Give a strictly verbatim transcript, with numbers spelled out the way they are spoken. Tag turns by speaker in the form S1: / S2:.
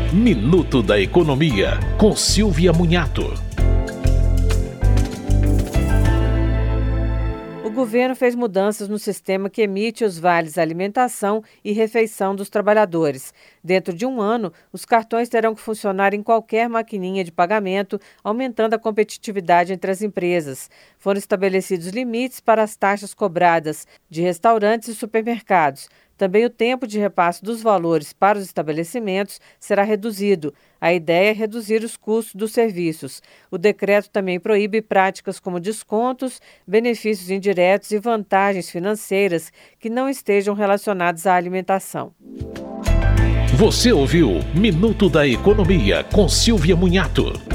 S1: Minuto da Economia, com Silvia Munhato.
S2: O governo fez mudanças no sistema que emite os vales alimentação e refeição dos trabalhadores. Dentro de um ano, os cartões terão que funcionar em qualquer maquininha de pagamento, aumentando a competitividade entre as empresas. Foram estabelecidos limites para as taxas cobradas de restaurantes e supermercados. Também o tempo de repasse dos valores para os estabelecimentos será reduzido. A ideia é reduzir os custos dos serviços. O decreto também proíbe práticas como descontos, benefícios indiretos e vantagens financeiras que não estejam relacionadas à alimentação.
S1: Você ouviu Minuto da Economia com Silvia Munhato.